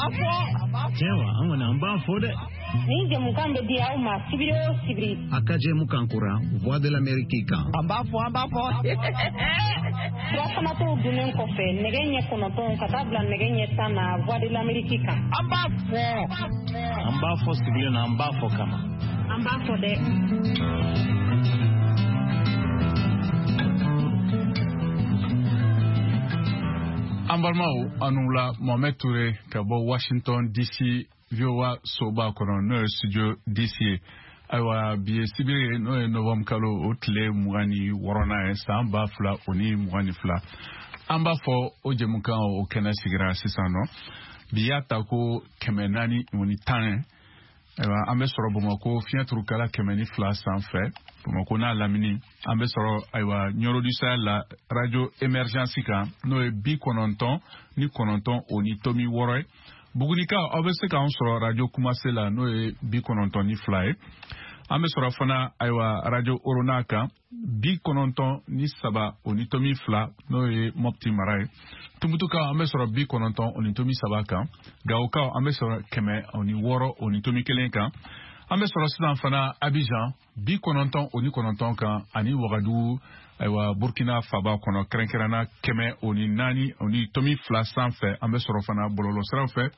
Jewa angwana amba fode. Ni jamukan be dia uma sibiri. Akaje mukankura Voix de l'Amérique kan. Amba fo. Rafana to dunen ko fe negenye kono ton katabla negenye sana Voix de l'Amérique kan. Amba fo sibiri na amba fo kama. Amba fo de. Ambalmao anula Mohamed Touré kabo Washington DC VOA soba kono no studio DC aywa biye sibire no novam kalo otle mugani worona samba fla oni mugani fla amba fo ojemuka o kena sigira sisano biya tako kemenani oni tan aywa ambe soro bomako fiatru kala kemeni fla sans fait bomako na lamini ambe soro aywa nyoro du la radio emergency ka no e bi kononton ni kononton oni tomi woro bugunika obese ka on soro radio kumase la no e bi kononton ni fly ambe soro fana aywa radio oronaka bi kononton ni saba oni tomi fla no e mopti marai tumutuka ambe soro bi kononton oni tomi saba ka gauka ambe soro keme oni woro oni tomi kelenka ambe soro sidan fana Abidjan bi kononton oni kononton kan ani Ouagadougou aywa Burkina Faba kono krenkerana keme oni nani oni tomi fla sanfɛ ambe soro fana bololo sarafe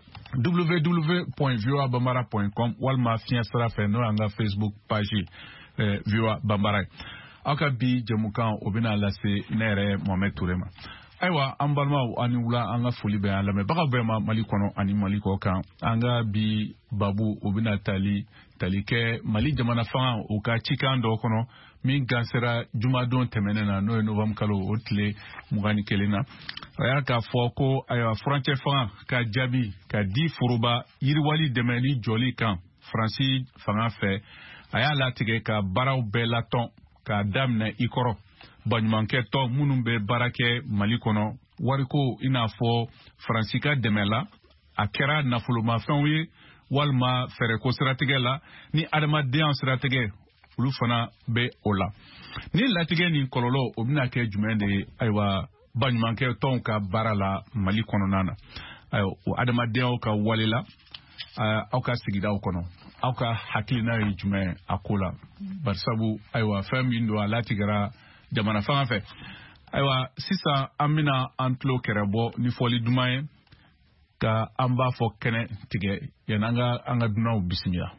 www.voabambara.com walma fiɲɛ sira fɛ n'o y'an ka Facebook page VOA Bambara aw ka bi jɛmukan o bɛna lase ne yɛrɛ Mohamed Touré ma ayiwa an balimaw ani wula an ka foli bɛ an lamɛnbagaw bɛɛ ma Mali kɔnɔ ani Mali kɔ kan an ka bi babu o bɛna tali kɛ Mali jamana fanga o ka cikan dɔ kɔnɔ min gansera jumadon tɛmɛnen na n'o ye novembre kalo o tile 21 na a y'a k'a fɔ ko ayiwa furancɛ fanga ka jaabi ka di foroba yiriwali dɛmɛni jɔli kan Faransi fanga fɛ a y'a latigɛ ka baaraw bɛɛ latɔn k'a daminɛ i kɔrɔ baɲumankɛ tɔ minnu bɛ baara kɛ Mali kɔnɔ wariko i n'a fɔ Faransi ka dɛmɛ la a kɛra nafolomafɛnw ye walima fɛrɛko siratigɛ la ni adamadenya siratigɛ olu fana bɛ o la ni latigɛ ni kɔlɔlɔ o bɛna kɛ jumɛn de ye ayiwa baɲumankɛ tɔnw ka baara la Mali kɔnɔna na ayiwa o adamadenyaw ka wale la aw ka sigidaw kɔnɔ aw ka hakilina ye jumɛn a ko la barisabu ayiwa fɛn min don a latigɛra jamana fanga fɛ ayiwa sisan an bɛna an tulo kɛrɛ bɔ ni fɔli duman ye ka an b'a fɔ kɛnɛ tigɛ yanni an ka dunanw bisimila.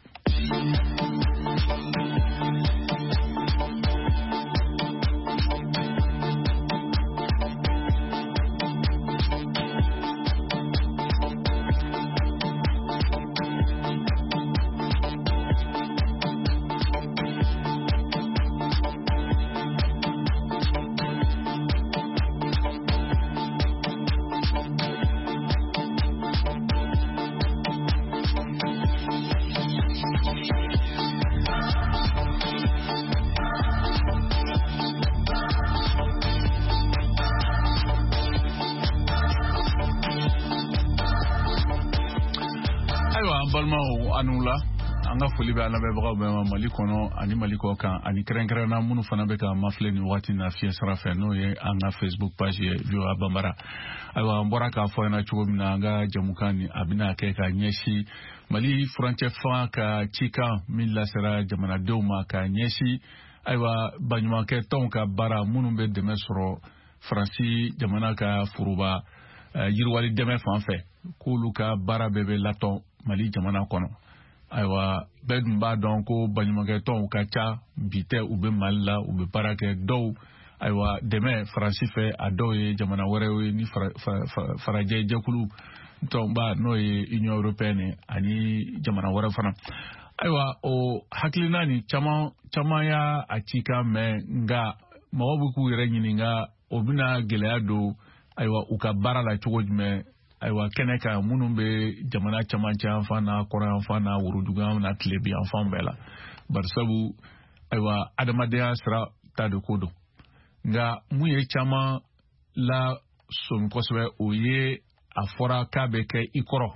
Balimaw anula an ka foli bɛ lamɛnbagaw bɛɛ ma Mali kɔnɔ ani Mali kɔ kan ani kɛrɛnkɛrɛnna minnu fana bɛ ka mafilɛ ni waati na fiɲɛ sira fɛ n'o ye an ka Facebook page ye VOA Bambara ayiwa an bɔra k'a fɔ ɲɛna cogo min na an ka jamukan ni a bɛna kɛ ka ɲɛsin Mali furancɛ fanga ka cikan min lasera jamanadenw ma ka ɲɛsin ayiwa baɲumankɛ tɔnw ka baara minnu bɛ dɛmɛ sɔrɔ Faransi jamana ka foroba yiriwali dɛmɛ fan fɛ k'olu ka baara bɛɛ bɛ latɔn Mali jamana kɔnɔ ayiwa bɛɛ dun b'a dɔn ko baɲumankɛ tɔnw ka ca bi tɛ u bɛ Mali la u bɛ baara kɛ dɔw ayiwa dɛmɛ Faransi fɛ a dɔw ye jamana wɛrɛw ye ni farajɛ jɛkulu tɔnba n'o ye Union Européenne ani jamana wɛrɛ fana ayiwa o hakilina ni caman y'a cikan mɛn nka mɔgɔw bɛ k'u yɛrɛ ɲininka o bɛna gɛlɛya don ayiwa u ka baara la cogo jumɛn ayiwa kɛnɛ kan minnu bɛ jamana camancɛ yan fan na kɔrɔ yan fan na worodugu yan na tilebi yan fan bɛɛ la barisabu ayiwa adamadenya sira ta de ko don nka mun ye caman la sɔmi kosɛbɛ o ye a fɔra k'a bɛ kɛ i kɔrɔ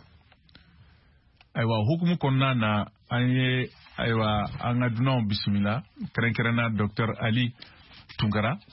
ayiwa hukumu kɔnɔna na an ye ayiwa an ka dunanw bisimila kɛrɛnkɛrɛnna Dr Ali Tunkara